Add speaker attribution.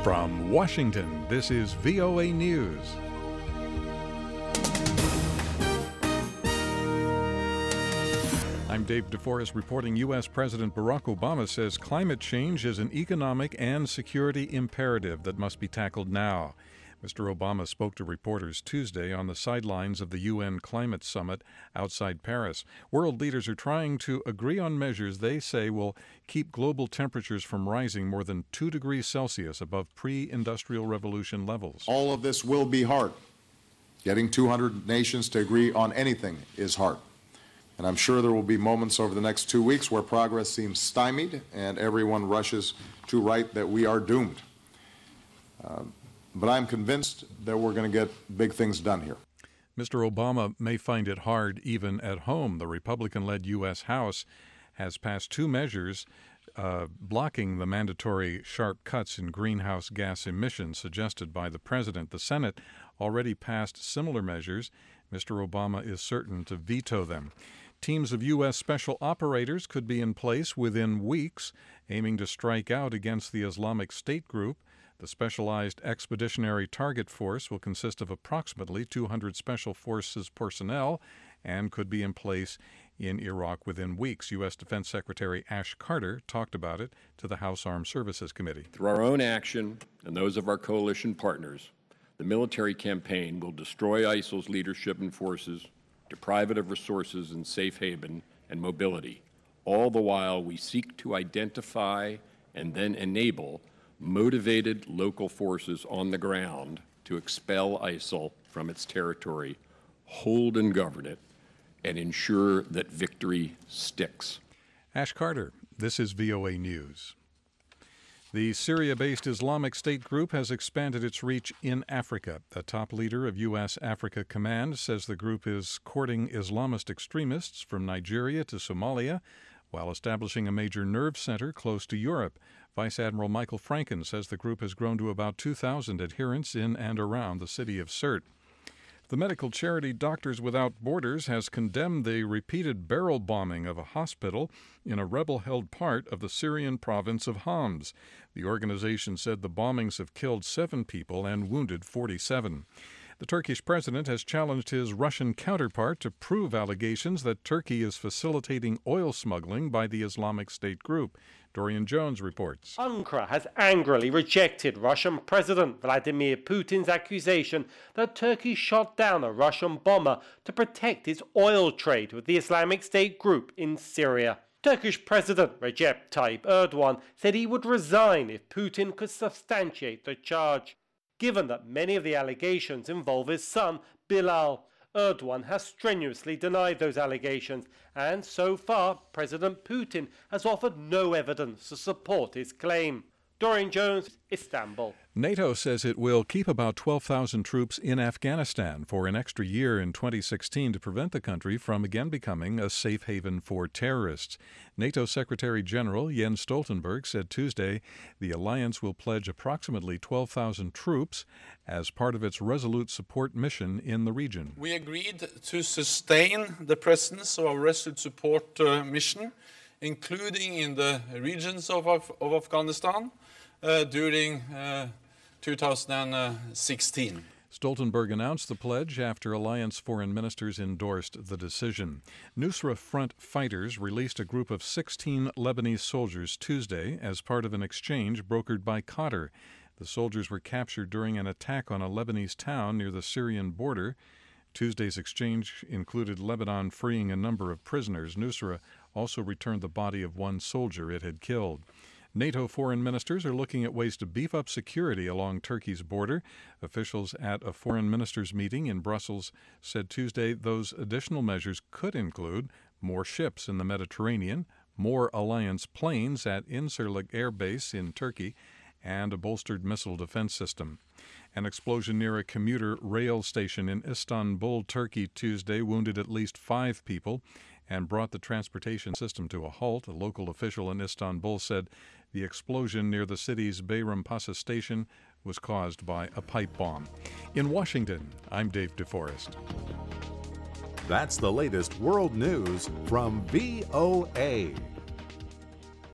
Speaker 1: From Washington, this is VOA News. I'm Dave DeForest reporting U.S. President Barack Obama says climate change is an economic and security imperative that must be tackled now. Mr. Obama spoke to reporters Tuesday on the sidelines of the UN Climate Summit outside Paris. World leaders are trying to agree on measures they say will keep global temperatures from rising more than 2 degrees Celsius above pre-industrial revolution levels.
Speaker 2: All of this will be hard. Getting 200 nations to agree on anything is hard. And I'm sure there will be moments over the next 2 weeks where progress seems stymied and everyone rushes to write that we are doomed. But I'm convinced that we're going to get big things done here.
Speaker 1: Mr. Obama may find it hard even at home. The Republican-led U.S. House has passed 2 measures blocking the mandatory sharp cuts in greenhouse gas emissions suggested by the president. The Senate already passed similar measures. Mr. Obama is certain to veto them. Teams of U.S. special operators could be in place within weeks, aiming to strike out against the Islamic State group. The Specialized Expeditionary Target Force will consist of approximately 200 Special Forces personnel and could be in place in Iraq within weeks. U.S. Defense Secretary Ash Carter talked about it to the House Armed Services Committee.
Speaker 3: Through our own action and those of our coalition partners, the military campaign will destroy ISIL's leadership and forces, deprive it of resources and safe haven and mobility. All the while, we seek to identify and then enable motivated local forces on the ground to expel ISIL from its territory, hold and govern it, and ensure that victory sticks.
Speaker 1: Ash Carter, this is VOA News. The Syria-based Islamic State group has expanded its reach in Africa. A top leader of U.S. Africa Command says the group is courting Islamist extremists from Nigeria to Somalia while establishing a major nerve center close to Europe. Vice Admiral Michael Franken says the group has grown to about 2,000 adherents in and around the city of Sirte. The medical charity Doctors Without Borders has condemned the repeated barrel bombing of a hospital in a rebel-held part of the Syrian province of Homs. The organization said the bombings have killed 7 people and wounded 47. The Turkish president has challenged his Russian counterpart to prove allegations that Turkey is facilitating oil smuggling by the Islamic State group. Dorian Jones reports.
Speaker 4: Ankara has angrily rejected Russian President Vladimir Putin's accusation that Turkey shot down a Russian bomber to protect its oil trade with the Islamic State group in Syria. Turkish President Recep Tayyip Erdogan said he would resign if Putin could substantiate the charge. Given that many of the allegations involve his son, Bilal, Erdogan has strenuously denied those allegations, and so far, President Putin has offered no evidence to support his claim. Dorian Jones, Istanbul.
Speaker 1: NATO says it will keep about 12,000 troops in Afghanistan for an extra year in 2016 to prevent the country from again becoming a safe haven for terrorists. NATO Secretary General Jens Stoltenberg said Tuesday the alliance will pledge approximately 12,000 troops as part of its resolute support mission in the region.
Speaker 5: We agreed to sustain the presence of our resolute support mission, including in the regions of Afghanistan, during 2016.
Speaker 1: Stoltenberg announced the pledge after alliance foreign ministers endorsed the decision. Nusra Front fighters released a group of 16 Lebanese soldiers Tuesday as part of an exchange brokered by Qatar. The soldiers were captured during an attack on a Lebanese town near the Syrian border. Tuesday's exchange included Lebanon freeing a number of prisoners. Nusra also returned the body of one soldier it had killed. NATO foreign ministers are looking at ways to beef up security along Turkey's border. Officials at a foreign ministers meeting in Brussels said Tuesday those additional measures could include more ships in the Mediterranean, more alliance planes at Incirlik Air Base in Turkey, and a bolstered missile defense system. An explosion near a commuter rail station in Istanbul, Turkey, Tuesday wounded at least 5 people and brought the transportation system to a halt. A local official in Istanbul said the explosion near the city's Bayrampaşa station was caused by a pipe bomb. In Washington, I'm Dave DeForest.
Speaker 6: That's the latest world news from VOA.